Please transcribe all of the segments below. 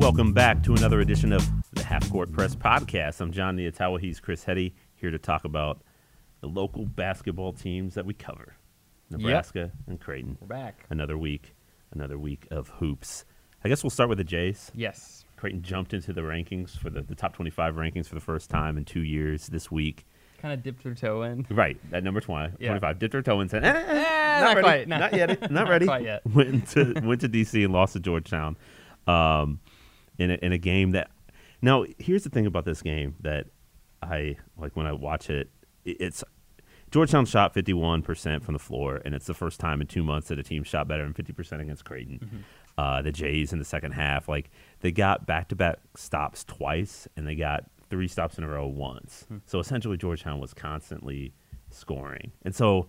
Welcome back to another edition of the Half Court Press Podcast. I'm John Niatawa. He's Chris Hetty, here to talk about the local basketball teams that we cover. Nebraska and Creighton. We're back. Another week of hoops. I guess we'll start with the Jays. Yes. Creighton jumped into the rankings for the top 25 rankings for the first time in 2 years this week. Kind of dipped their toe in. Right, at number 25. Yeah. Dipped their toe in and said, not ready. quite. No. Not yet. Not ready. Not quite yet. Went to D.C. and lost to Georgetown in a game that – now, here's the thing about this game that I – like when I watch it, it's – Georgetown shot 51% from the floor, and it's the first time in 2 months that a team shot better than 50% against Creighton. Mm-hmm. The Jays in the second half, like they got back-to-back stops twice, and they got 3 stops in a row once. Mm-hmm. So essentially, Georgetown was constantly scoring. And so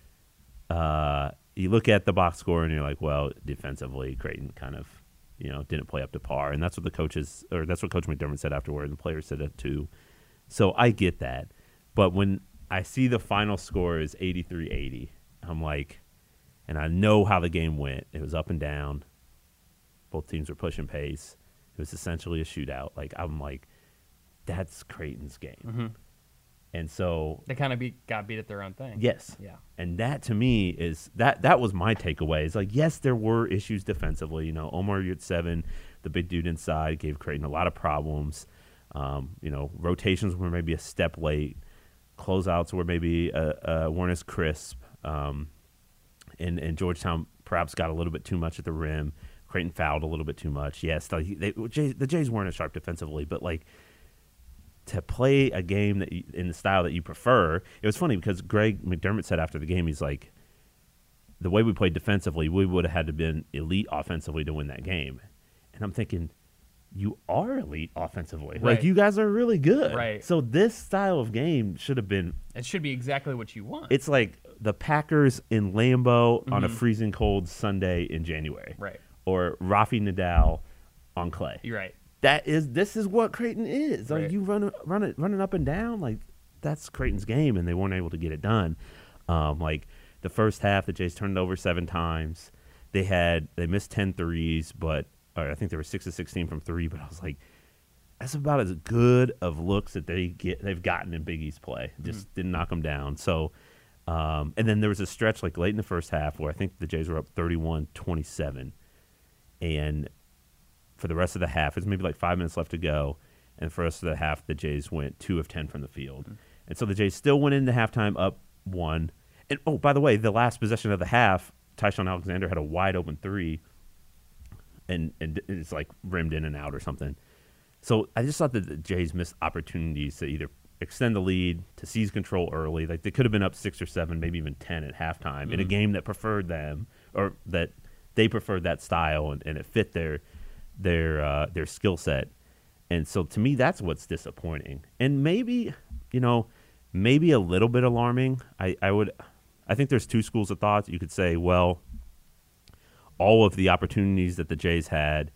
you look at the box score, and you're like, well, defensively, Creighton kind of didn't play up to par, and that's what Coach McDermott said afterward, and the players said it too. So I get that, but when I see the final score is 83-80. I'm like, and I know how the game went. It was up and down. Both teams were pushing pace. It was essentially a shootout. Like, I'm like, that's Creighton's game. Mm-hmm. And so they kind of got beat at their own thing. Yes. Yeah. And that to me is that was my takeaway. It's like, yes, there were issues defensively. Omar Yurtseven, the big dude inside, gave Creighton a lot of problems. Rotations were maybe a step late. Closeouts were maybe weren't as crisp, and Georgetown perhaps got a little bit too much at the rim. Creighton fouled a little bit too much. Yes, the Jays weren't as sharp defensively, but like to play a game that in the style that you prefer, it was funny because Greg McDermott said after the game, he's like, the way we played defensively, we would have had to been elite offensively to win that game, and I'm thinking, you are elite offensively. Right. Like, you guys are really good. Right. So this style of game should have been... It should be exactly what you want. It's like the Packers in Lambeau on a freezing cold Sunday in January. Right. Or Rafi Nadal on clay. You're right. This is what Creighton is. Like, Right. you running up and down, like, that's Creighton's game, and they weren't able to get it done. Like, the first half, the Jays turned it over 7 times. They missed 10 threes, but... I think they were 6 of 16 from 3, but I was like, that's about as good of looks that they've gotten in Big East play. Just didn't knock them down. So, and then there was a stretch like late in the first half where I think the Jays were up 31-27, and for the rest of the half, there's maybe like 5 minutes left to go, and for the rest of the half, the Jays went 2 of 10 from the field, and so the Jays still went into halftime up 1. And oh, by the way, the last possession of the half, Tyshawn Alexander had a wide open 3. And it's like rimmed in and out or something. So I just thought that the Jays missed opportunities to either extend the lead, to seize control early. Like, they could have been up 6 or 7, maybe even 10 at halftime in a game that preferred them, or that they preferred that style, and it fit their skill set. And so to me, that's what's disappointing. And maybe a little bit alarming. I think there's 2 schools of thought. You could say, well, all of the opportunities that the Jays had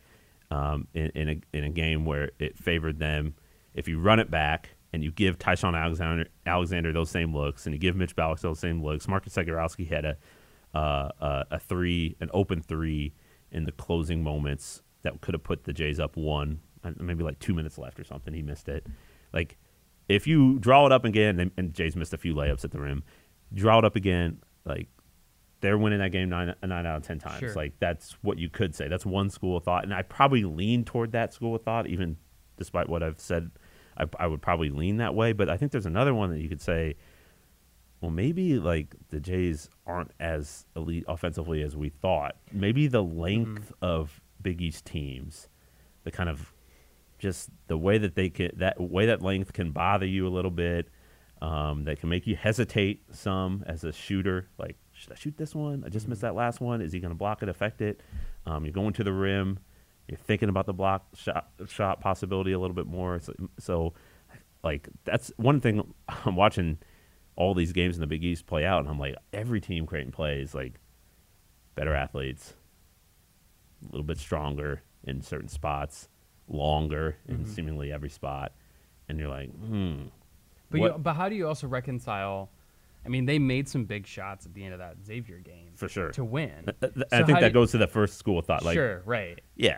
in a game where it favored them, if you run it back and you give Tyshawn Alexander those same looks, and you give Mitch Ballock those same looks, Marcus Zagorowski had an open 3 in the closing moments that could have put the Jays up 1, maybe like 2 minutes left or something. He missed it. Like, if you draw it up again, and Jays missed a few layups at the rim, draw it up again, like, they're winning that game 9 out of 10 times. Sure. Like, that's what you could say. That's one school of thought. And I probably lean toward that school of thought, even despite what I've said. I would probably lean that way. But I think there's another one that you could say, well, maybe, like, the Jays aren't as elite offensively as we thought. Maybe the length of Big East teams, the kind of just the way that that length can bother you a little bit, that can make you hesitate some as a shooter. Like, should I shoot this one? I just missed that last one. Is he going to block it, affect it? You're going to the rim. You're thinking about the block shot possibility a little bit more. So, like, that's one thing. I'm watching all these games in the Big East play out, and I'm like, every team Creighton plays, like, better athletes, a little bit stronger in certain spots, longer in seemingly every spot. And you're like, But how do you also reconcile? I mean, they made some big shots at the end of that Xavier game for sure to win. I think that goes to the first school of thought. Like, sure, right. Yeah.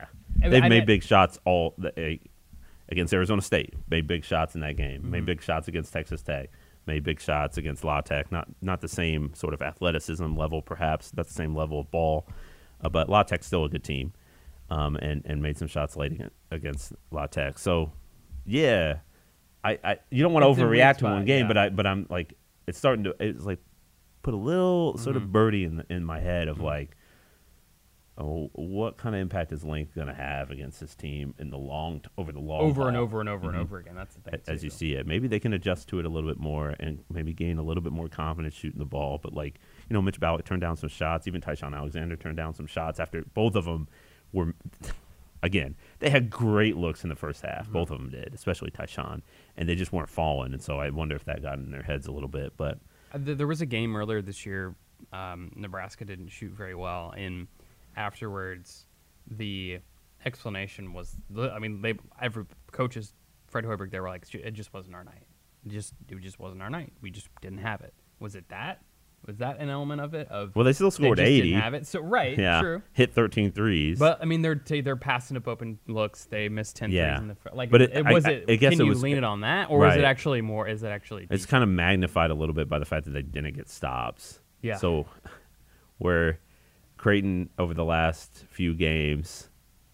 they've made big shots against Arizona State. Made big shots in that game. Made big shots against Texas Tech. Made big shots against La Tech. Not the same sort of athleticism level, perhaps. Not the same level of ball, but La Tech's still a good team, and made some shots late against La Tech. So, yeah, you don't want to overreact to one game, but I'm like, it's like put a little sort of birdie in my head of like, oh, what kind of impact is Link going to have against this team in the over the long over haul? and over and over and over again? That's the thing. As you see it, maybe they can adjust to it a little bit more and maybe gain a little bit more confidence shooting the ball. But like, Mitch Ballock turned down some shots. Even Tyshawn Alexander turned down some shots after both of them were. Again, they had great looks in the first half. Both of them did, especially Tyshawn, and they just weren't falling. And so I wonder if that got in their heads a little bit. But there was a game earlier this year. Nebraska didn't shoot very well, and afterwards, the explanation was, every coaches, Fred Hoiberg, they were like, it just wasn't our night. It just wasn't our night. We just didn't have it. Was it that? Was that an element of it? Well, they still scored they just 80. Didn't have it. So right, true. Hit 13 threes. But they're passing up open looks. They missed 10 threes in the front. Like, but I guess can you lean it on that, or was it actually more? Is it actually? It's kind of magnified a little bit by the fact that they didn't get stops. Yeah. So, where Creighton over the last few games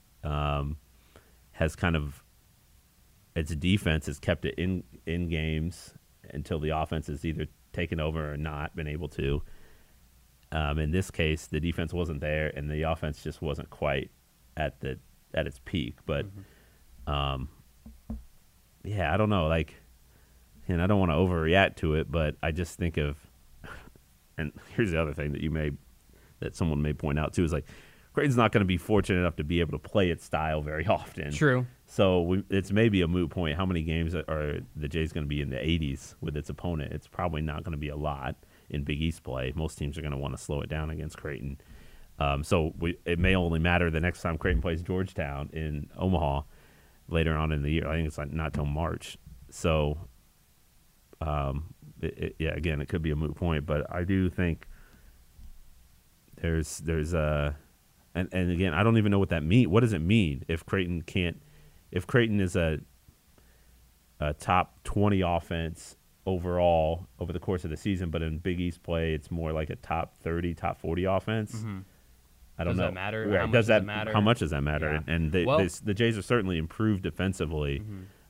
has kind of its defense has kept it in games until the offense has either taken over or not been able to. In this case, the defense wasn't there, and the offense just wasn't quite at its peak. But I don't know. Like, and I don't want to overreact to it, but I just think of, and here's the other thing that someone may point out too, is like Creighton's not going to be fortunate enough to be able to play its style very often. True. So it's maybe a moot point. How many games are the Jays going to be in the 80s with its opponent? It's probably not going to be a lot in Big East play. Most teams are going to want to slow it down against Creighton. So it may only matter the next time Creighton plays Georgetown in Omaha later on in the year. I think it's like not till March. So, again, it could be a moot point, but I do think there's and again, I don't even know what that means. What does it mean if Creighton is a top 20 offense overall over the course of the season, but in Big East play, it's more like a top 30, top 40 offense? Mm-hmm. I don't know. Does that matter? Right. How much does that matter? How much does that matter? Yeah. And the Jays are certainly improved defensively,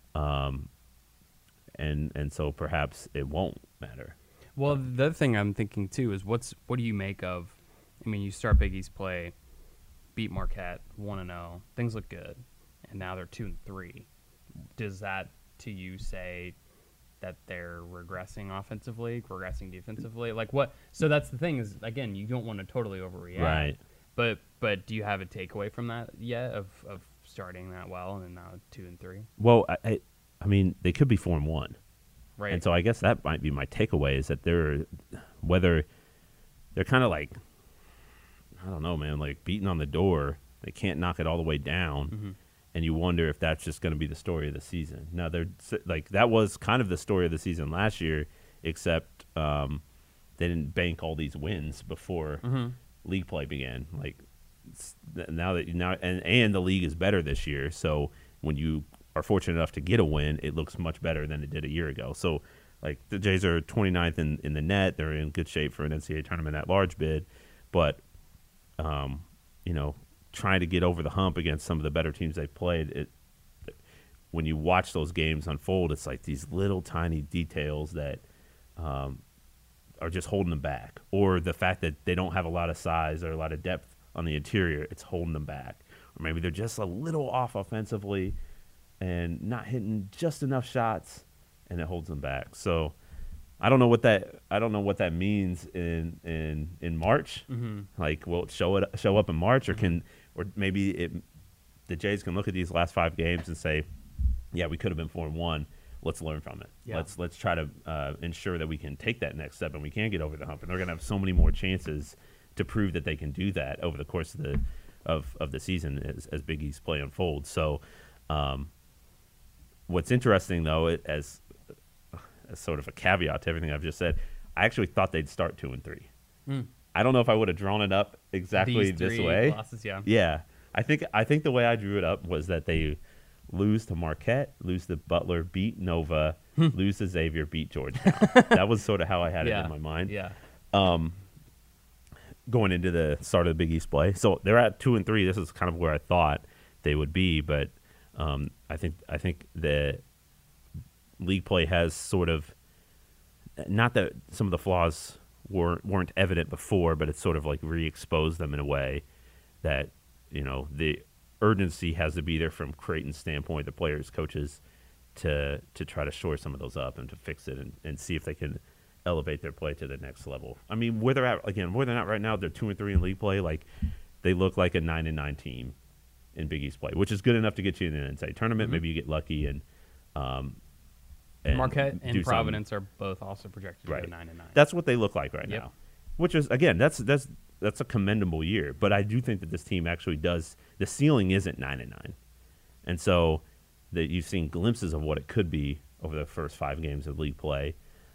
and so perhaps it won't matter. Well, the other thing I'm thinking too is what do you make of? I mean, you start Big East play, beat Marquette 1-0, things look good, and now they're 2-3. Does that to you say that they're regressing offensively, regressing defensively? Like what? So that's the thing is, again, you don't want to totally overreact, right? But do you have a takeaway from that yet of starting that well and then now 2-3? Well, I mean, they could be 4-1, right? And so I guess that might be my takeaway is that whether they're kind of like, I don't know, man, like beating on the door. They can't knock it all the way down, and you wonder if that's just going to be the story of the season. Now, they're like that was kind of the story of the season last year, except they didn't bank all these wins before league play began. Like now and the league is better this year, so when you are fortunate enough to get a win, it looks much better than it did a year ago. So, like the Jays are 29th in the net. They're in good shape for an NCAA tournament at large bid, but trying to get over the hump against some of the better teams they've played, when you watch those games unfold, it's like these little tiny details that are just holding them back, or the fact that they don't have a lot of size or a lot of depth on the interior, it's holding them back. Or maybe they're just a little off offensively and not hitting just enough shots, and it holds them back. So I don't know what that means in March. Like, will it show up in March, or maybe the Jays can look at these last 5 games and say, yeah, we could have been 4-1. Let's learn from it. Yeah. Let's try to ensure that we can take that next step and we can get over the hump. And they're going to have so many more chances to prove that they can do that over the course of the season as Big East play unfolds. So, what's interesting though, as sort of a caveat to everything I've just said, I actually thought they'd start 2-3. I don't know if I would have drawn it up exactly this way. Losses, Yeah. I think the way I drew it up was that they lose to Marquette, lose to Butler, beat Nova, lose to Xavier, beat Georgetown. That was sort of how I had it in my mind. Yeah. Going into the start of the Big East play. So they're at 2-3. This is kind of where I thought they would be, but I think the league play has sort of, not that some of the flaws weren't evident before, but it's sort of like re-exposed them in a way that, the urgency has to be there from Creighton's standpoint, the players, coaches, to try to shore some of those up and to fix it and see if they can elevate their play to the next level. I mean, where they're at right now, they're 2-3 in league play. Like, they look like a 9-9 team in Big East play, which is good enough to get you in the NCAA tournament. Maybe you get lucky and Marquette and Providence something. are both also projected to go 9-9. That's what they look like right now, which is, again, that's a commendable year. But I do think that this team actually does. The ceiling isn't 9-9, and so that you've seen glimpses of what it could be over the first 5 games of league play.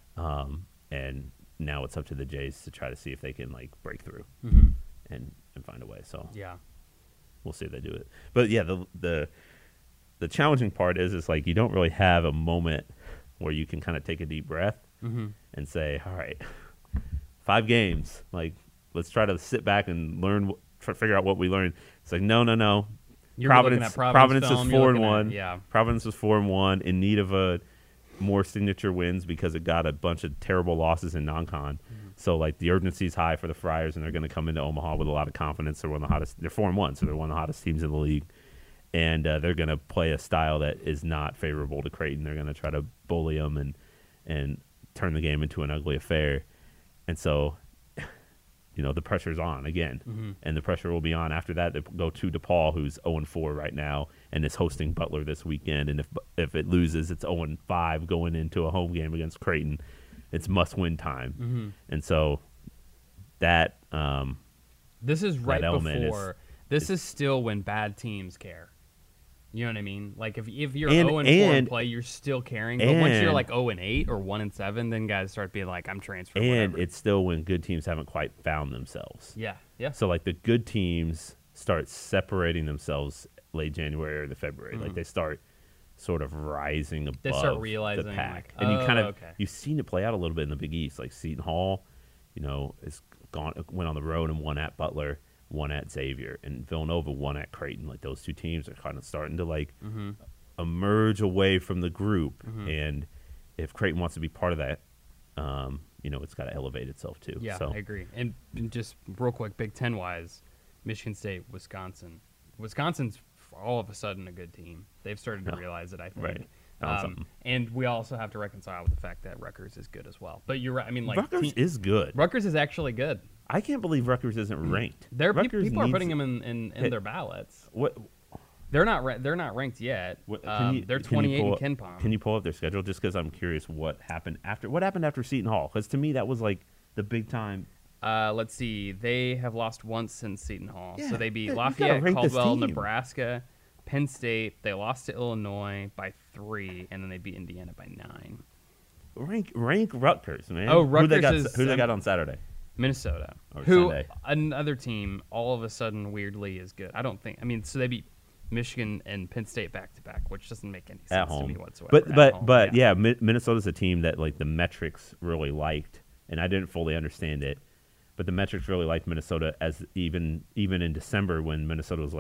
And now it's up to the Jays to try to see if they can break through and find a way. So we'll see if they do it. But yeah, the challenging part is like you don't really have a moment where you can kind of take a deep breath and say, all right, 5 games, let's try to sit back and figure out what we learned. It's like no. Providence is 4-1. Yeah, Providence is 4-1 in need of a more signature wins because it got a bunch of terrible losses in non-con. So the urgency is high for the Friars, and they're going to come into Omaha with a lot of confidence. They're one of the hottest. They're 4-1, so they're one of the hottest teams in the league, and they're going to play a style that is not favorable to Creighton. They're going to try to bully them and turn the game into an ugly affair, and so the pressure's on again, and the pressure will be on after that. They go to DePaul, who's 0-4 right now, and is hosting Butler this weekend. And if it loses, it's 0-5 going into a home game against Creighton. It's must-win time, and so that this is right element before. This is still when bad teams care. You know what I mean? Like if you're 0-4 in play, you're still caring. But once you're 0-8 or 1-7, then guys start being like, I'm transferring. And whatever. it's still when good teams haven't quite found themselves. Yeah. So the good teams start separating themselves late January or the February. They start sort of rising above they start realizing, the pack, and you you've seen it play out a little bit in the Big East. Like Seton Hall, went on the road and won at Butler. One at Xavier, and Villanova one at Creighton. Those two teams are kind of starting to emerge away from the group, and if Creighton wants to be part of that, it's got to elevate itself too. Yeah, so. I agree. And just real quick, Big Ten wise, Michigan State, Wisconsin. Wisconsin's all of a sudden a good team. They've started to realize it, I think. Right. And we also have to reconcile with the fact that Rutgers is good as well. But you're right. I mean, Rutgers is good. Rutgers is actually good. I can't believe Rutgers isn't ranked. People are putting them in their ballots. What? They're not ranked yet. They're 28 in KenPom. Can you pull up their schedule just because I'm curious what happened after Seton Hall? Because to me that was the big time. Let's see. They have lost once since Seton Hall. Yeah, so they beat you Lafayette, gotta rank this Caldwell, team. Nebraska, Penn State. They lost to Illinois by 3, and then they beat Indiana by 9. Rank Rutgers, man. Oh, Rutgers who they got on Saturday? Minnesota, Or who Sunday. another team all of a sudden weirdly is good. So they beat Michigan and Penn State back to back, which doesn't make any sense At home. to me whatsoever. But Minnesota's a team that the metrics really liked, and I didn't fully understand it, but the metrics really liked Minnesota as even in December when Minnesota was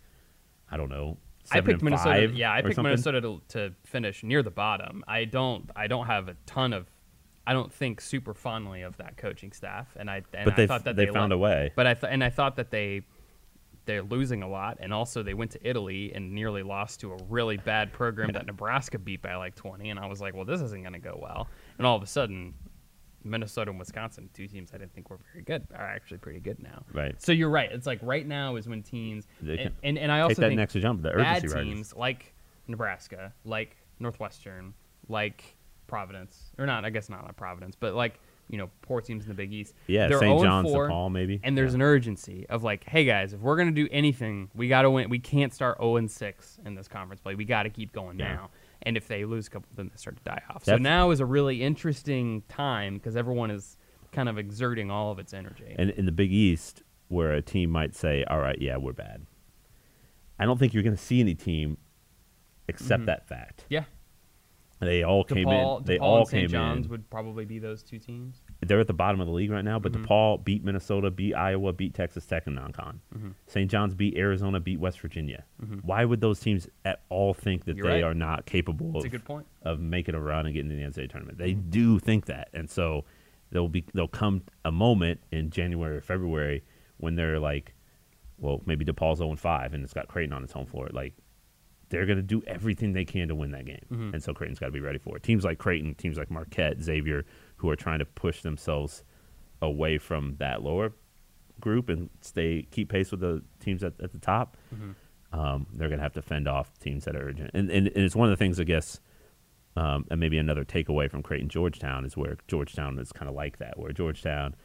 I don't know. I picked Minnesota. Yeah, I picked something. Minnesota to finish near the bottom. I don't have a ton of. I don't think super fondly of that coaching staff, I thought that they found a way. But I thought that they're losing a lot, and also they went to Italy and nearly lost to a really bad program that Nebraska beat by 20, and I was like, well, this isn't going to go well. And all of a sudden, Minnesota and Wisconsin, 2 teams I didn't think were very good, are actually pretty good now. Right. So you're right. It's right now is when teams and I also take that think next jump. The bad urgency teams like Nebraska, like Northwestern, like Providence, or not, I guess not Providence, but poor teams in the Big East. Yeah, they're St. John's, 0-4, DePaul, maybe. And there's an urgency of hey guys, if we're gonna do anything, we gotta win. We can't start 0-6 in this conference play. We got to keep going now. And if they lose a couple, then they start to die off. So now is a really interesting time because everyone is kind of exerting all of its energy. And in the Big East, where a team might say, "All right, yeah, we're bad," I don't think you're going to see any team accept that fact. Yeah. They all came in. They DePaul all and came St. John's in. would probably be those two teams. They're at the bottom of the league right now, but DePaul beat Minnesota, beat Iowa, beat Texas Tech in non-con. St. John's beat Arizona, beat West Virginia. Why would those teams at all think that You're they right. are not capable That's a good point. of making a run and getting to the NCAA tournament? They do think that, and so there'll come a moment in January or February when they're like, well, maybe DePaul's 0-5 and it's got Creighton on its home floor. Like, they're going to do everything they can to win that game. And so Creighton's got to be ready for it. Teams like Creighton, teams like Marquette, Xavier, who are trying to push themselves away from that lower group and keep pace with the teams at the top, they're going to have to fend off teams that are urgent. And it's one of the things, I guess, and maybe another takeaway from Creighton-Georgetown is where Georgetown is kind of like that, where Georgetown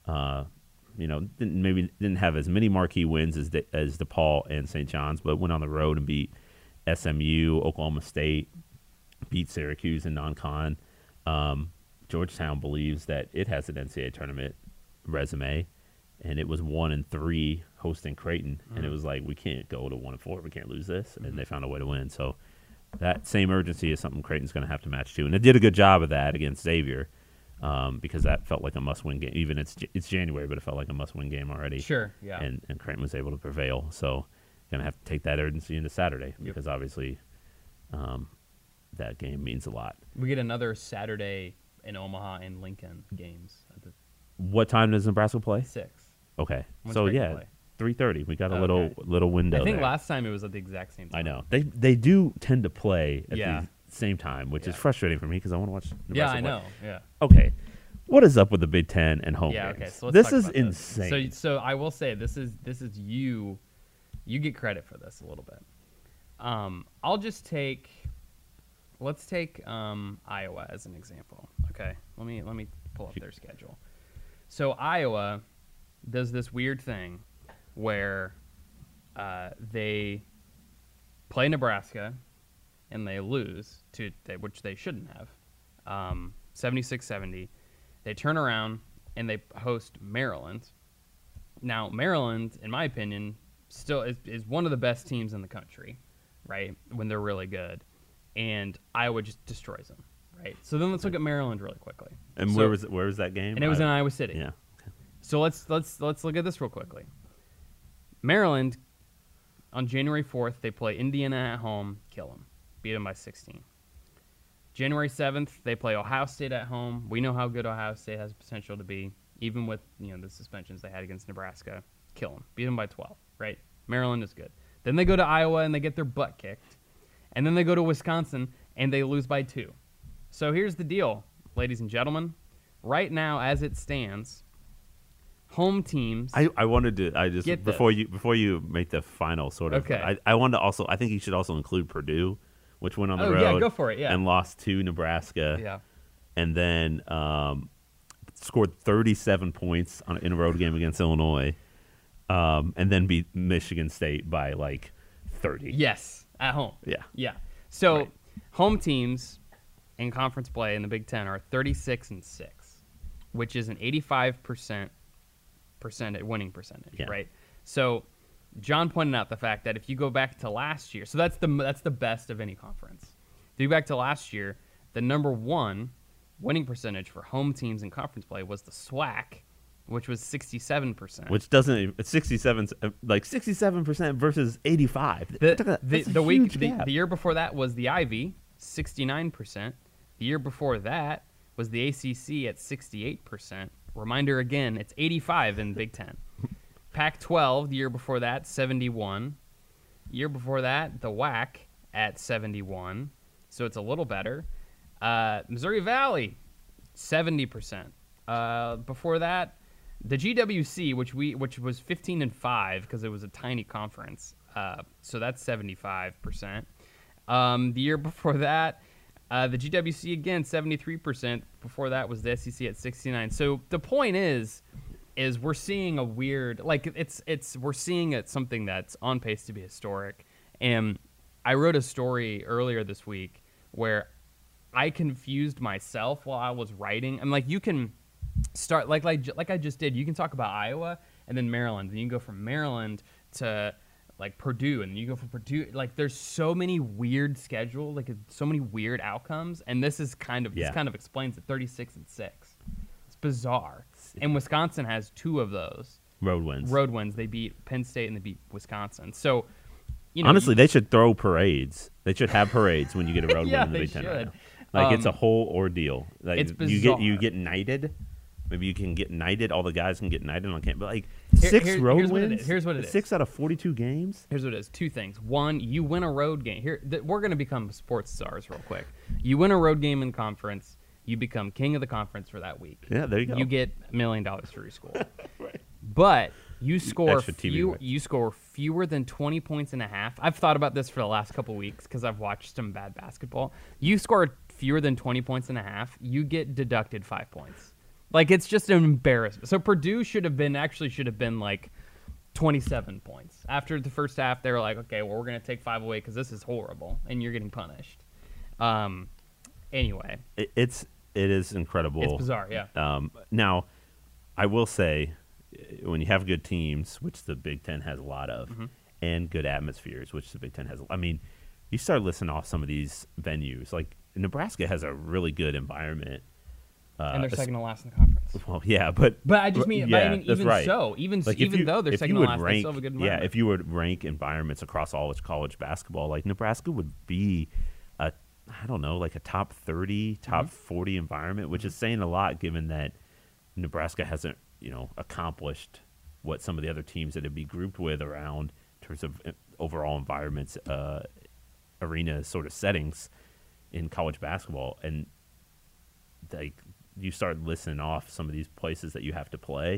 didn't have as many marquee wins as DePaul and St. John's, but went on the road and beat SMU, Oklahoma State, beat Syracuse in non-con. Georgetown believes that it has an NCAA tournament resume, and it was 1-3 hosting Creighton, and it was like, we can't go to 1-4, we can't lose this, and they found a way to win. So that same urgency is something Creighton's going to have to match too, and it did a good job of that against Xavier. Because that felt like a must-win game. Even it's January, but it felt like a must-win game already. Sure, yeah. And Creighton was able to prevail. So going to have to take that urgency into Saturday because obviously that game means a lot. We get another Saturday in Omaha and Lincoln games at the What time does Nebraska play? 6. Okay, When's so Creighton play? 3:30. We got a Okay. little window. I think there. last time it was at the exact same time. I know they do tend to play at Yeah. the same time, which is Yeah. frustrating for me because I want to watch Nebraska Yeah, I play. know. Yeah. Okay, what is up with the Big Ten and home Yeah. games? Okay. So let's this talk is about insane. So I will say this is you. You get credit for this a little bit. I'll just let's take Iowa as an example. Okay. Let me pull up their schedule. So Iowa does this weird thing where they play Nebraska and they lose which they shouldn't have, 76-70. They turn around and they host Maryland. Now, Maryland, in my opinion, still is one of the best teams in the country, right, when they're really good. And Iowa just destroys them, right? So then let's look at Maryland really quickly. And So- where was that game? And it was in Iowa City. Yeah. So let's look at this real quickly. Maryland, on January 4th, they play Indiana at home, kill them, beat them by 16. January 7th, they play Ohio State at home. We know how good Ohio State has potential to be, even with the suspensions they had against Nebraska. Kill them, beat them by 12. Right? Maryland is good. Then they go to Iowa and they get their butt kicked, and then they go to Wisconsin and they lose by 2. So here's the deal, ladies and gentlemen. Right now, as it stands, home teams. I wanted to. I just Get before you make the final sort of. Okay. I wanted to also. I think you should also include Purdue, which went on the Oh, road. yeah, go for it, yeah. And lost to Nebraska. Yeah. And then scored 37 points in a road game against Illinois, and then beat Michigan State by like 30. Yes, at home. Yeah. Yeah. So Right. home teams in conference play in the Big Ten are 36-6, which is an 85% winning percentage, Yeah. right? So John pointed out the fact that if you go back to last year, so that's the best of any conference. If you go back to last year, the number 1 winning percentage for home teams in conference play was the SWAC, which was 67%. Which doesn't. It's 67. Like 67% versus 85. That's a huge gap. The year before that was the Ivy, 69%. The year before that was the ACC at 68%. Reminder again, it's 85 in Big Ten. Pac-12, the year before that, 71. Year before that, the WAC at 71. So it's a little better. Missouri Valley, 70%. Before that, the GWC, which was 15-5 because it was a tiny conference. So that's 75%. The year before that, the GWC again 73%. Before that was the SEC at 69. So the point is we're seeing a weird, like we're seeing something that's on pace to be historic. And I wrote a story earlier this week where I confused myself while I was writing. I'm like, you can start like I just did. You can talk about Iowa and then Maryland, and you can go from Maryland to like Purdue, and you go for Purdue. Like, there's so many weird schedule, like so many weird outcomes, and this is this kind of explains it. 36-6. It's bizarre. And Wisconsin has 2 of those road wins. Road wins. They beat Penn State and they beat Wisconsin. So, you know, honestly, they should throw parades. They should have parades when you get a road yeah, win in the they Big Ten. should. Right now. Like, it's a whole ordeal. Like, It's bizarre. You get knighted. Maybe you can get knighted. All the guys can get knighted on campus. But like here's wins. Here's what it is. 6 out of 42 games. Here's what it is. 2 things. One, you win a road game. We're going to become sports stars real quick. You win a road game in conference. You become king of the conference for that week. Yeah, there you go. You get $1 million for your school. Right. But you score Extra TV rights. you score fewer than 20 points and a half. I've thought about this for the last couple weeks because I've watched some bad basketball. You score fewer than 20 points and a half, you get deducted 5 points. Like, it's just an embarrassment. So Purdue should have been like 27 points. After the first half, they were like, okay, well, we're going to take 5 away because this is horrible, and you're getting punished. Anyway. It is incredible. It's bizarre, yeah. Now, I will say, when you have good teams, which the Big Ten has a lot of, and good atmospheres, which the Big Ten has, I mean, you start listing off some of these venues. Like, Nebraska has a really good environment. And they're second to last in the conference. Well, yeah, but I just mean, yeah, even right. so, even like though they're second to last, they still have a good environment. Yeah, if you would rank environments across all of college basketball, like Nebraska would be a top 30, top 40 environment, which is saying a lot given that Nebraska hasn't, accomplished what some of the other teams that it'd be grouped with around in terms of overall environments, arena sort of settings in college basketball. And like, you start listing off some of these places that you have to play.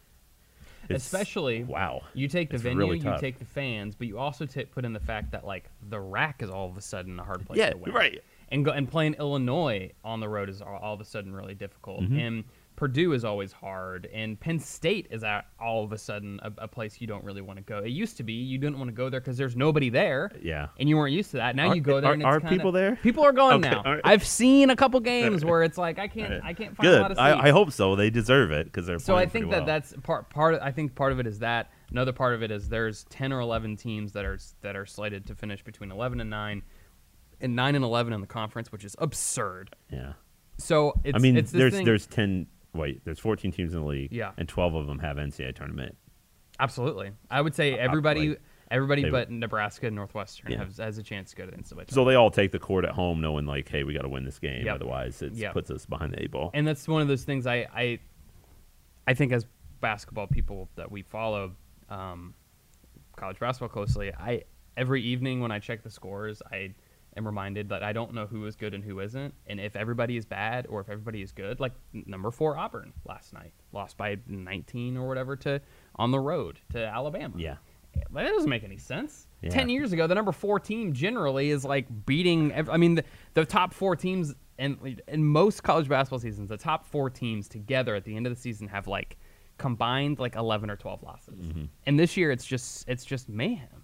Especially, wow, you take the it's venue, really you tough. take the fans, but you also put in the fact that, like, the RAC is all of a sudden a hard place Yeah, to win. right. And playing Illinois on the road is all of a sudden really difficult. And Purdue is always hard, and Penn State is all of a sudden a place you don't really want to go. It used to be you didn't want to go there because there's nobody there, Yeah. and you weren't used to that. Now you go there, and it's Are kinda, people there? People are going Okay, now. all right. I've seen a couple games where it's like I can't find Good. a lot of seats. I hope so. They deserve it because they're So I playing think pretty well. that's part. I think part of it is that. Another part of it is there's 10 or 11 teams that are slated to finish between 11 and 9, and 9 and 11 in the conference, which is absurd. Yeah. So it's, I mean, it's this thing. there's 14 teams in the league. Yeah. And 12 of them have NCAA tournament. Absolutely, I would say everybody they- but Nebraska and Northwestern Yeah. has a chance to go to the NCAA tournament. So they all take the court at home, knowing like, hey, we got to win this game, Yep. otherwise it Yep. puts us behind the 8-ball. And that's one of those things I think as basketball people that we follow college basketball closely, every evening when I check the scores, I am reminded that I don't know who is good and who isn't, and if everybody is bad or if everybody is good. Like number 4 Auburn last night lost by 19 or whatever on the road to Alabama. Yeah. That doesn't make any sense. Yeah. 10 years ago, the number 4 team generally is like beating. I mean, the top 4 teams in most college basketball seasons, the top 4 teams together at the end of the season have like combined like 11 or 12 losses. And this year, it's just mayhem.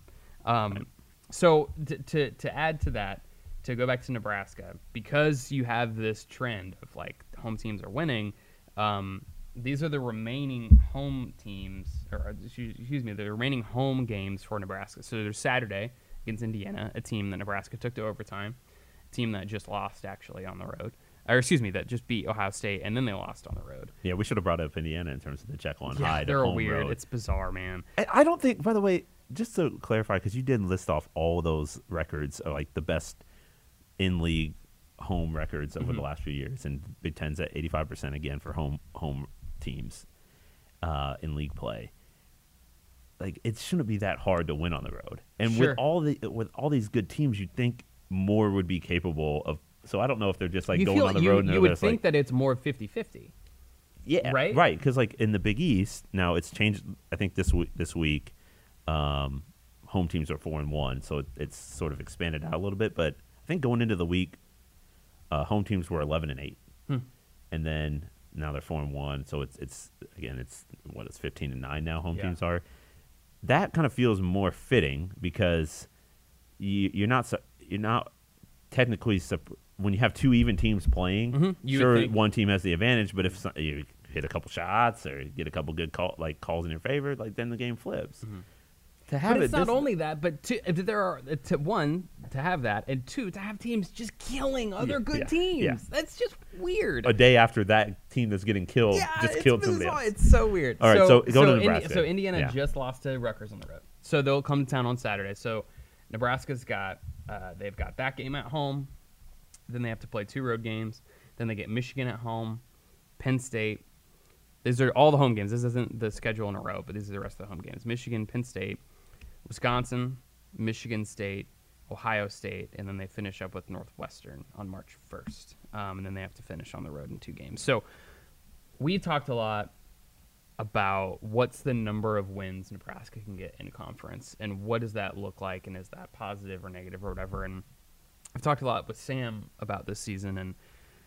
So to add to that, to go back to Nebraska, because you have this trend of like home teams are winning. These are the remaining home teams, or excuse me, the remaining home games for Nebraska. So there's Saturday against Indiana, a team that Nebraska took to overtime, a team that just lost actually on the road. Or excuse me, that just beat Ohio State, and then they lost on the road. Yeah, we should have brought up Indiana in terms of the Jekyll and Hyde. They're at home weird. road. It's bizarre, man. I don't think, by the way, just to clarify, because you did list off all those records, like the best in-league home records over the last few years, and Big Ten's at 85% again for home teams in league play. Like, it shouldn't be that hard to win on the road. And Sure. with all these good teams, you'd think more would be capable of. So I don't know if they're just like You going feel on the you, road and you they're would just think like, that it's more 50-50. yeah, right? Because like in the Big East now, it's changed. I think this week, home teams are 4-1, so it's sort of expanded out a little bit. But I think going into the week, home teams were 11-8, and then now they're 4-1. So it's 15-9 now. Home Yeah. teams are. That kind of feels more fitting because you're not technically when you have 2 even teams playing. You would Sure, think. one team has the advantage, but if you hit a couple shots or get a couple good calls in your favor, like then the game flips. to have But it. it's not only that, but one, to have that, and two, to have teams just killing other good teams. Yeah. That's just weird. a day after that team that's getting killed just killed somebody bizarre. else. It's so weird. All right, so go to Nebraska. So Indiana Yeah. just lost to Rutgers on the road. So they'll come to town on Saturday. So Nebraska's got they've got that game at home. Then they have to play 2 road games. Then they get Michigan at home, Penn State. These are all the home games. This isn't the schedule in a row, but these are the rest of the home games. Michigan, Penn State, Wisconsin, Michigan State, Ohio State, and then they finish up with Northwestern on March 1st. And then they have to finish on the road in 2 games. So we talked a lot about what's the number of wins Nebraska can get in conference and what does that look like and is that positive or negative or whatever. And I've talked a lot with Sam about this season and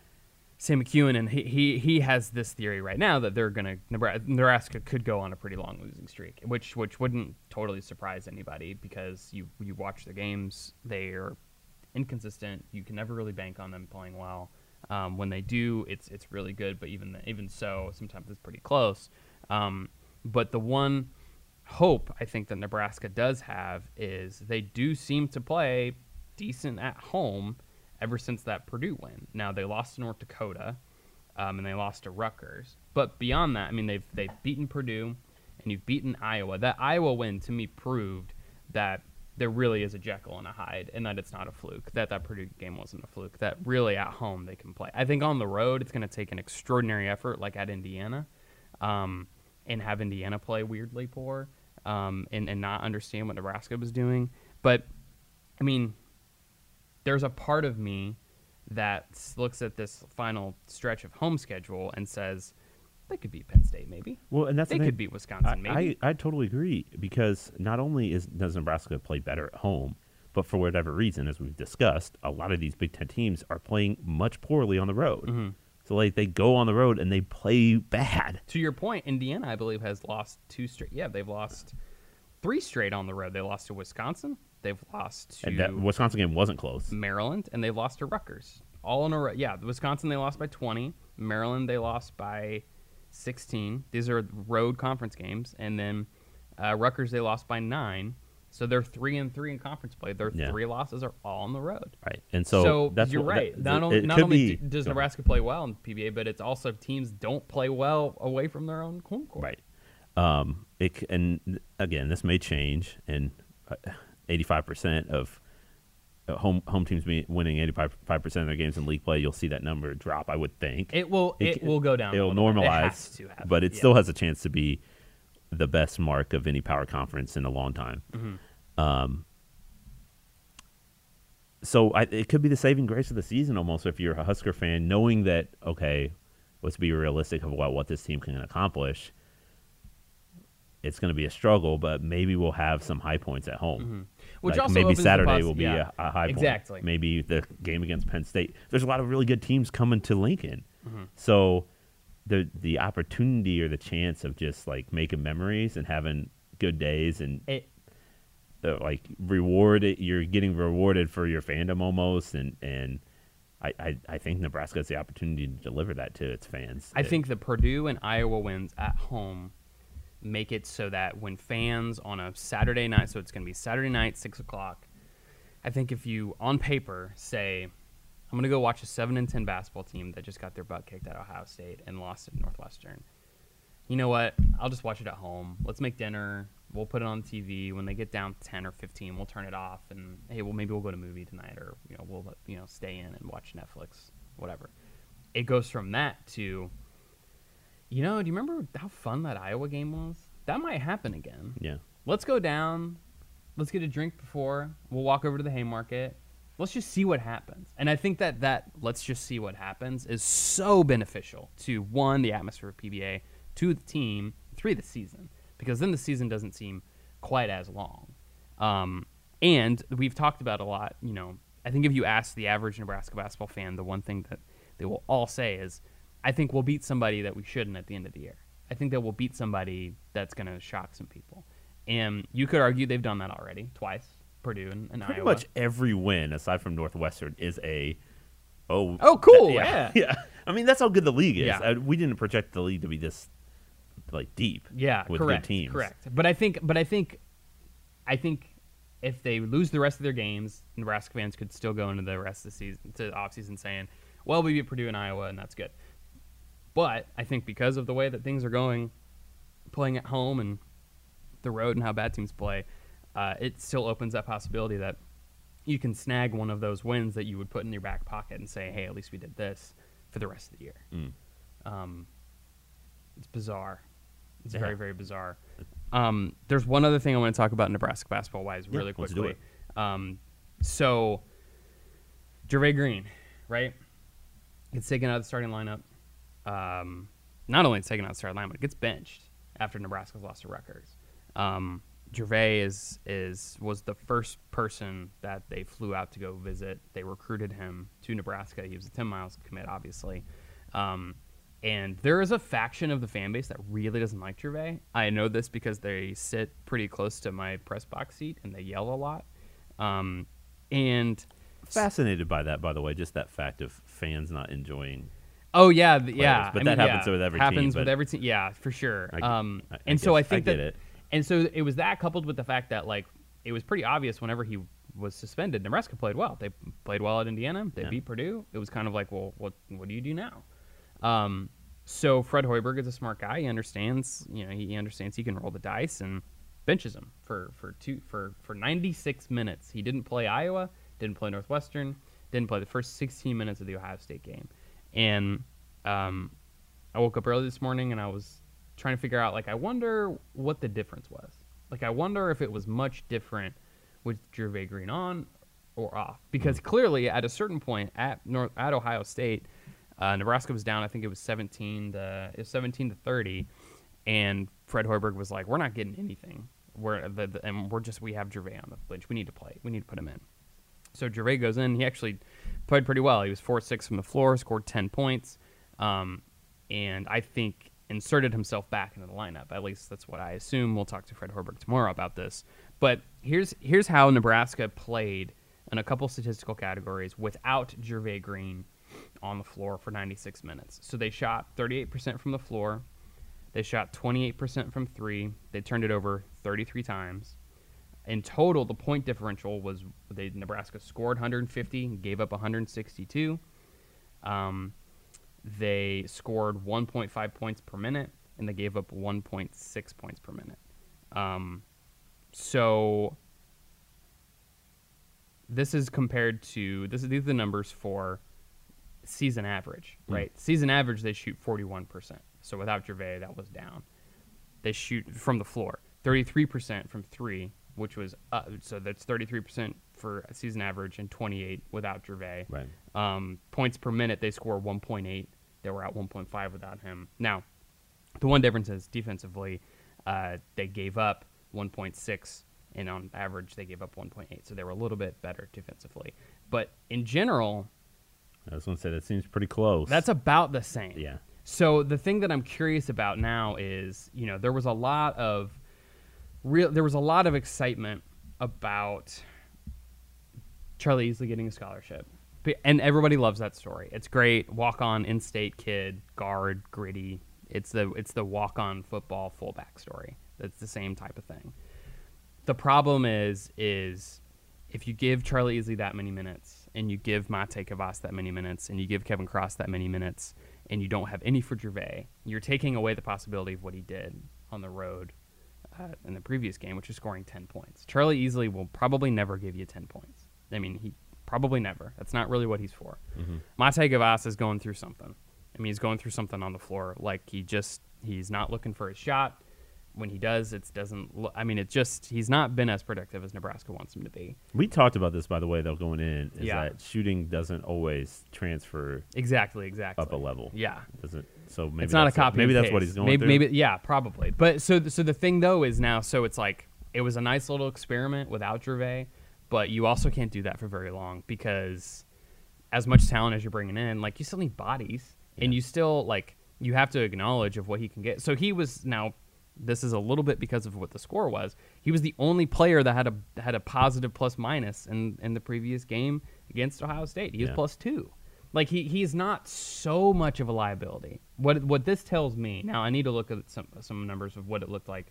Sam McEwen, and he has this theory right now that Nebraska could go on a pretty long losing streak, which wouldn't totally surprise anybody because you watch the games, they are inconsistent. You can never really bank on them playing well. When they do, it's really good, but even so, sometimes it's pretty close. But the one hope I think that Nebraska does have is they do seem to play decent at home ever since that Purdue win. Now, they lost to North Dakota, and they lost to Rutgers. But beyond that, I mean, they've beaten Purdue, and you've beaten Iowa. That Iowa win, to me, proved that there really is a Jekyll and a Hyde, and that it's not a fluke, that Purdue game wasn't a fluke, that really at home they can play. I think on the road it's going to take an extraordinary effort, like at Indiana, and have Indiana play weirdly poor and not understand what Nebraska was doing. But, I mean, there's a part of me that looks at this final stretch of home schedule and says they could beat Penn State maybe. Well, and they could beat Wisconsin maybe. I totally agree because not only does Nebraska play better at home, but for whatever reason, as we've discussed, a lot of these Big Ten teams are playing much poorly on the road. Mm-hmm. So like they go on the road and they play bad. To your point, Indiana, I believe, has lost 2 straight. Yeah, they've lost 3 straight on the road. They lost to Wisconsin. They've lost to And that Wisconsin game wasn't close. Maryland, and they've lost to Rutgers. All in a row. Yeah, Wisconsin they lost by 20. Maryland they lost by 16. These are road conference games, and then Rutgers they lost by 9. So they're 3-3 in conference play. Their 3 losses are all on the road. Right, and so that's you're right. Not only does Nebraska play well in PBA, but it's also teams don't play well away from their own home court. Right. And again, this may change, and 85% of home teams winning 85% of their games in league play, you'll see that number drop. I would think it will go down. It'll normalize, it has to happen. But it still has a chance to be the best mark of any power conference in a long time. Mm-hmm. So it could be the saving grace of the season almost if you're a Husker fan, knowing that, okay, let's be realistic about what this team can accomplish. It's going to be a struggle, but maybe we'll have some high points at home. Mm-hmm. Which like also maybe opens Saturday will be a high point. Exactly. Maybe the game against Penn State. There's a lot of really good teams coming to Lincoln. Mm-hmm. So the opportunity or the chance of just like making memories and having good days and like you're getting rewarded for your fandom almost, and I think Nebraska has the opportunity to deliver that to its fans. I think the Purdue and Iowa wins at home make it so that when fans on a Saturday night, so it's going to be Saturday night, 6 o'clock, I think if you, on paper, say, I'm going to go watch a 7-10 basketball team that just got their butt kicked at Ohio State and lost at Northwestern, you know what? I'll just watch it at home. Let's make dinner. We'll put it on TV. When they get down 10 or 15, we'll turn it off. And, hey, well, maybe we'll go to a movie tonight or, we'll, stay in and watch Netflix, whatever. It goes from that to, do you remember how fun that Iowa game was? That might happen again. Yeah. Let's go down. Let's get a drink before. We'll walk over to the Haymarket. Let's just see what happens. And I think that let's just see what happens is so beneficial to, 1, the atmosphere of PBA, 2, the team, 3, the season. Because then the season doesn't seem quite as long. And we've talked about a lot, I think if you ask the average Nebraska basketball fan, the one thing that they will all say is, I think we'll beat somebody that we shouldn't at the end of the year. I think that we'll beat somebody that's going to shock some people. And you could argue they've done that already, twice, Purdue and Iowa. Pretty much every win, aside from Northwestern, is cool, yeah. Yeah. I mean, that's how good the league is. Yeah. We didn't project the league to be this, deep with good teams. Correct. But I think I think if they lose the rest of their games, Nebraska fans could still go into the rest of the season, to the offseason, saying, well, we beat Purdue and Iowa, and that's good. But I think because of the way that things are going, playing at home and the road and how bad teams play, it still opens that possibility that you can snag one of those wins that you would put in your back pocket and say, hey, at least we did this for the rest of the year. It's bizarre. It's very, very bizarre. There's one other thing I want to talk about Nebraska basketball-wise really quickly. Let's do it. So, Gervais Green, right? Gets taken out of the starting lineup. Not only taken out of the starting lineup, but gets benched after Nebraska's lost to Rutgers. Gervais was the first person that they flew out to go visit. They recruited him to Nebraska. He was a 10 miles commit, obviously. And there is a faction of the fan base that really doesn't like Gervais. I know this because they sit pretty close to my press box seat and they yell a lot. And fascinated by that, by the way, just that fact of fans not enjoying. Oh yeah, players. yeah. But that happens with every team. Happens with every team. Yeah, for sure. I think get it. And so it was that coupled with the fact that like it was pretty obvious whenever he was suspended, Nebraska played well. They played well at Indiana. They beat Purdue. It was kind of like, well, what do you do now? So Fred Hoiberg is a smart guy. He understands, he understands he can roll the dice and benches him for 96 minutes. He didn't play Iowa, didn't play Northwestern, didn't play the first 16 minutes of the Ohio State game. And I woke up early this morning and I was trying to figure out, like, I wonder what the difference was. Like, I wonder if it was much different with Gervais Green on or off. Because clearly, at a certain point at Ohio State, Nebraska was down. I think it was 17 to 30, and Fred Hoiberg was like, "We're not getting anything. We have Gervais on the bench. We need to play. We need to put him in." So Gervais goes in. He actually played pretty well. He was 4-6 from the floor, scored 10 points, and I think inserted himself back into the lineup. At least that's what I assume. We'll talk to Fred Hoiberg tomorrow about this. But here's how Nebraska played in a couple statistical categories without Gervais Green on the floor for 96 minutes. So they shot 38% from the floor. They shot 28% from three. They turned it over 33 times. In total, the point differential was Nebraska scored 150 and gave up 162. They scored 1.5 points per minute, and they gave up 1.6 points per minute. So this is compared to these are the numbers for season average, right? Season average, they shoot 41%. So without Gervais, that was down. They shoot from the floor 33% from three, which was so that's 33% for a season average and 28 without Gervais. Right. Points per minute, they score 1.8. They were at 1.5 without him. Now, the one difference is defensively, they gave up 1.6, and on average, they gave up 1.8. So they were a little bit better defensively. But in general, I was going to say that seems pretty close. That's about the same. Yeah. So the thing that I'm curious about now is, there was a lot of excitement about Charlie Easley getting a scholarship, and everybody loves that story. It's great. Walk-on, in-state kid, guard, gritty. It's the walk-on football fullback story. That's the same type of thing. The problem is if you give Charlie Easley that many minutes, and you give Mate Kavas that many minutes, and you give Kevin Cross that many minutes, and you don't have any for Gervais, you're taking away the possibility of what he did on the road in the previous game, which is scoring 10 points. Charlie Easley will probably never give you 10 points. I mean, he probably never. That's not really what he's for. Mate Kavas is going through something. I mean, he's going through something on the floor. Like, he's not looking for his shot. When he does, he's not been as productive as Nebraska wants him to be. We talked about this, by the way, though, going in, is that shooting doesn't always transfer exactly up a level. Yeah. It doesn't. So maybe it's not a copy. Maybe and that's paste. what he's going through. Yeah, probably. But so the thing though is now, so it's like it was a nice little experiment without Gervais, but you also can't do that for very long because as much talent as you're bringing in, like you still need bodies, and you still you have to acknowledge of what he can get. So he was now. This is a little bit because of what the score was. He was the only player that had a positive plus minus in the previous game against Ohio State. He was +2. Like he's not so much of a liability. What this tells me now, I need to look at some numbers of what it looked like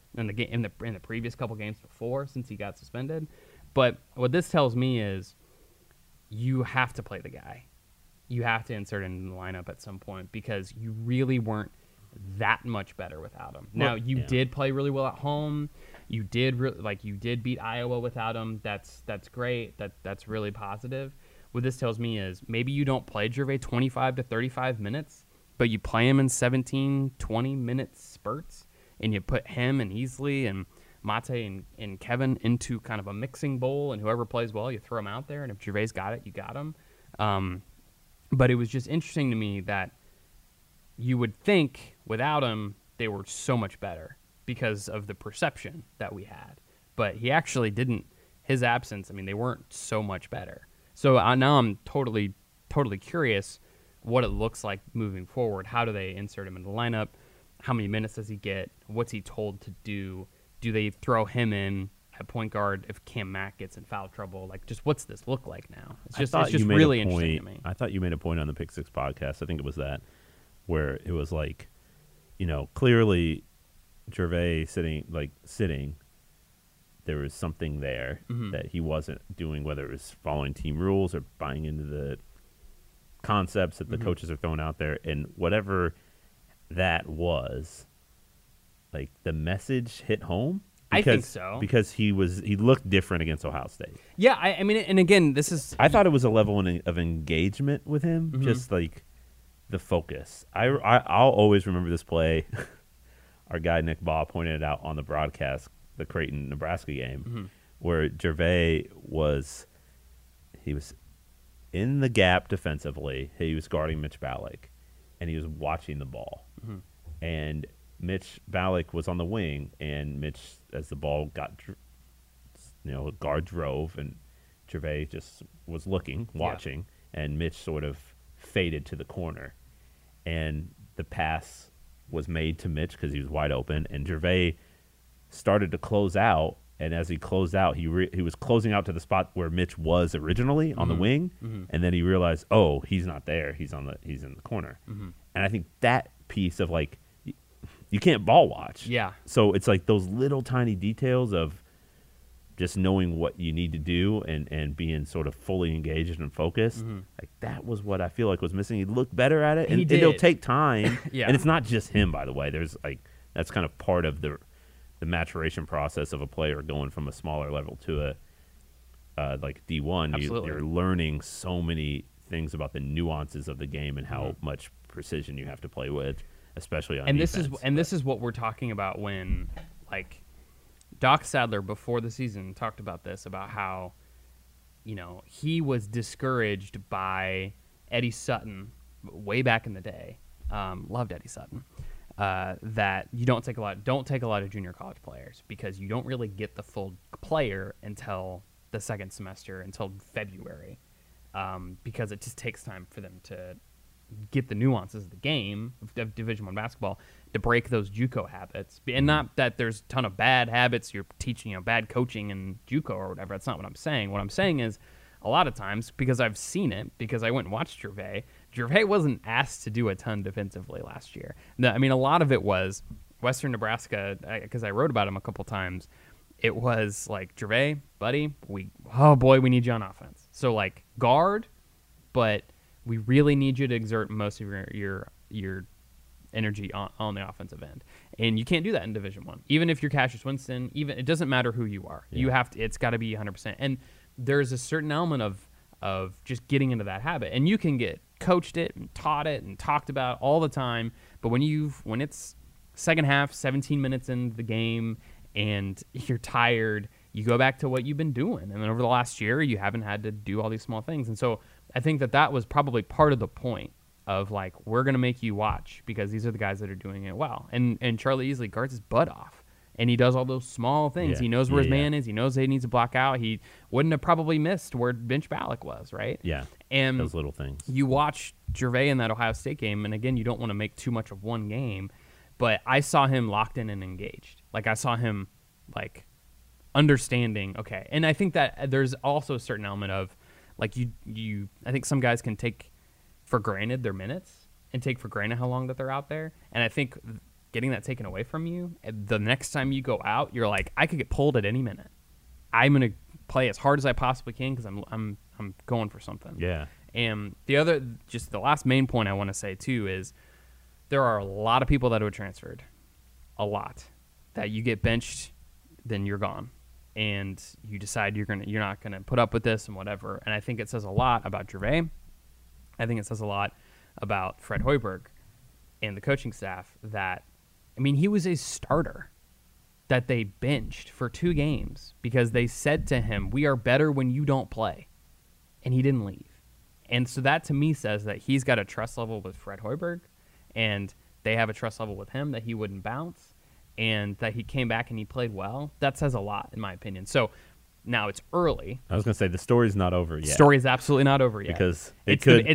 in the game in the previous couple games before since he got suspended. But what this tells me is you have to play the guy. You have to insert him in the lineup at some point because you really weren't that much better without him. Now you did play really well at home. You did you did beat Iowa without him. That's great. That's really positive. What this tells me is maybe you don't play Gervais 25 to 35 minutes, but you play him in 17, 20 minute spurts, and you put him and Easley and Mate and Kevin into kind of a mixing bowl, and whoever plays well, you throw him out there, and if Gervais got it, you got him. But it was just interesting to me that you would think without him, they were so much better because of the perception that we had. But he actually didn't. His absence, I mean, they weren't so much better. So now I'm totally curious what it looks like moving forward. How do they insert him in the lineup? How many minutes does he get? What's he told to do? Do they throw him in at point guard if Cam Mack gets in foul trouble? Like, just what's this look like now? It's just really interesting to me. I thought you made a point on the Pick Six podcast. I think it was that where it was like, clearly Gervais sitting. There was something there that he wasn't doing, whether it was following team rules or buying into the concepts that the coaches are throwing out there, and whatever that was, like the message hit home. I think so because he looked different against Ohio State. Yeah, I mean, and again, I thought it was a level of engagement with him, just like the focus. I'll always remember this play. Our guy Nick Baugh pointed it out on the broadcast, the Creighton Nebraska game, where Gervais was in the gap defensively. He was guarding Mitch Ballock, and he was watching the ball. And Mitch Ballock was on the wing, and Mitch, as the ball got, guard drove, and Gervais just was watching, and Mitch sort of faded to the corner, and the pass was made to Mitch because he was wide open, and Gervais started to close out, and as he closed out, he was closing out to the spot where Mitch was originally on the wing, and then he realized, oh, he's not there, he's in the corner, and I think that piece of like, you can't ball watch. Yeah. So it's like those little tiny details of just knowing what you need to do and being sort of fully engaged and focused. Like that was what I feel like was missing. He looked better at it, and it'll take time. And it's not just him, by the way. There's that's kind of part of the maturation process of a player going from a smaller level to a like D1. You're learning so many things about the nuances of the game and how much precision you have to play with. Especially on defense. This is what we're talking about when, like, Doc Sadler before the season talked about this, about how, he was discouraged by Eddie Sutton way back in the day. Loved Eddie Sutton. That you don't take a lot of junior college players because you don't really get the full player until the second semester, until February, because it just takes time for them to get the nuances of the game of Division I basketball, to break those JUCO habits. And not that there's a ton of bad habits you're teaching, bad coaching in JUCO or whatever. That's not what I'm saying. What I'm saying is a lot of times, because I've seen it, because I went and watched Gervais wasn't asked to do a ton defensively last year. I mean, a lot of it was Western Nebraska, because I wrote about him a couple times. It was like, Gervais, buddy, we need you on offense. So like guard, but we really need you to exert most of your energy on the offensive end, and you can't do that in Division I. Even if you're Cassius Winston, it doesn't matter who you are. You have to. It's got to be 100%. And there's a certain element of just getting into that habit, and you can get coached it and taught it and talked about all the time. But when it's second half, 17 minutes into the game, and you're tired, you go back to what you've been doing. And then over the last year, you haven't had to do all these small things. And so I think that was probably part of the point of, like, we're going to make you watch because these are the guys that are doing it well. And Charlie Easley guards his butt off, and he does all those small things. Yeah. He knows where his man is. He knows he needs to block out. He wouldn't have probably missed where Mitch Ballock was, right? Yeah, and those little things. You watch Gervais in that Ohio State game, and again, you don't want to make too much of one game, but I saw him locked in and engaged. Like, I saw him, like, understanding, okay. And I think that there's also a certain element of, like, I think some guys can take for granted their minutes and take for granted how long that they're out there. And I think getting that taken away from you, the next time you go out, you're like, I could get pulled at any minute. I'm gonna play as hard as I possibly can because I'm going for something. Yeah. And the last main point I want to say too is there are a lot of people that were transferred, a lot, that you get benched, then you're gone, and you decide you're not gonna put up with this and whatever. And I think it says a lot about Gervais. I think it says a lot about Fred Hoiberg and the coaching staff that, I mean, he was a starter that they benched for 2 games because they said to him, we are better when you don't play. And he didn't leave. And so that to me says that he's got a trust level with Fred Hoiberg, and they have a trust level with him that he wouldn't bounce, and that he came back and he played well. That says a lot, in my opinion. So now it's early. I was going to say the story's not over yet. Story is absolutely not over yet. Because he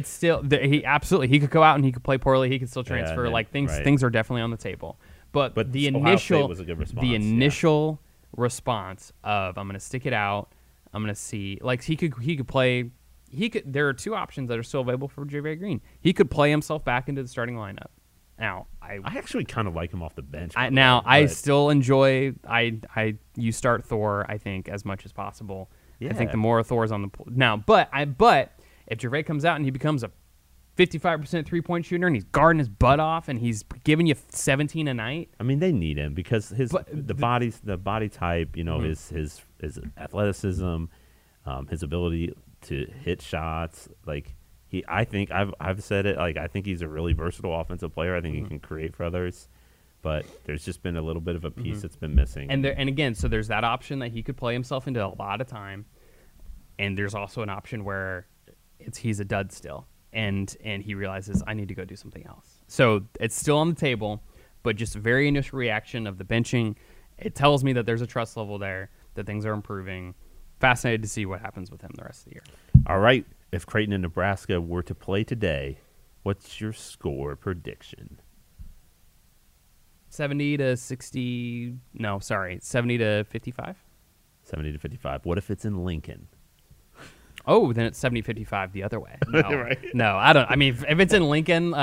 could go out and he could play poorly. He could still transfer. Things are definitely on the table. But the Ohio State was a good response, initial response of I'm going to stick it out. I'm going to see, like, he could play. There are 2 options that are still available for Gervais Green. He could play himself back into the starting lineup. Now, I actually kind of like him off the bench. I still enjoy. You start Thor, I think, as much as possible. Yeah. I think the more Thor's on the now, but if Gervais comes out and he becomes a 55% 3-point shooter and he's guarding his butt off and he's giving you 17 a night. I mean, they need him because the body type, his athleticism, his ability to hit shots, like. I think I've said it. Like, I think he's a really versatile offensive player. I think he can create for others, but there's just been a little bit of a piece that's been missing. And again, so there's that option that he could play himself into a lot of time, and there's also an option where he's a dud still, and he realizes I need to go do something else. So it's still on the table, but just a very initial reaction of the benching, it tells me that there's a trust level there, that things are improving. Fascinated to see what happens with him the rest of the year. All right. If Creighton and Nebraska were to play today, what's your score prediction? 70 to 60. No, sorry, 70 to 55. 70 to 55. What if it's in Lincoln? Oh, then it's 70-55 the other way. No, right. No, I don't. I mean, if it's in Lincoln,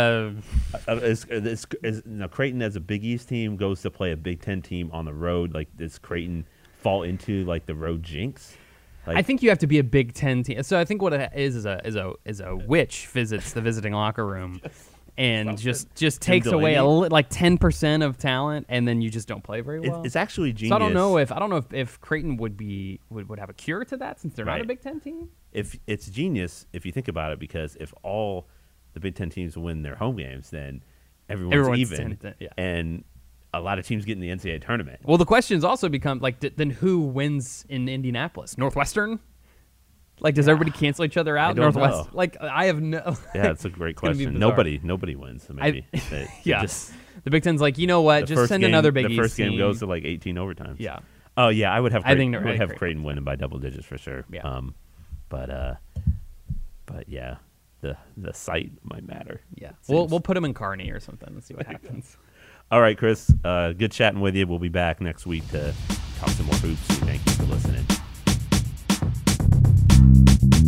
Creighton as a Big East team goes to play a Big Ten team on the road. Like, does Creighton fall into like the road jinx? I think you have to be a Big Ten team. So I think what it is a witch visits the visiting locker room and just takes away like 10% of talent, and then you just don't play very well. It's actually genius. So I don't know if Creighton would have a cure to that, since they're not a Big Ten team. If it's genius if you think about it, because if all the Big Ten teams win their home games, then everyone's even, and a lot of teams get in the NCAA tournament. Well, the questions also become like, then who wins in Indianapolis? Northwestern? Like, does everybody cancel each other out? I don't know. Like, I have no. Yeah, that's a great question. Nobody wins. So maybe. The Big Ten's like, you know what? Just send another Big East The first game team. goes to like 18 overtimes. Yeah. Oh yeah, I would have. I have Creighton winning by double digits for sure. Yeah. But yeah, the site might matter. Yeah. We'll put them in Kearney or something and see what happens. All right, Chris. Good chatting with you. We'll be back next week to talk some more hoops. Thank you for listening.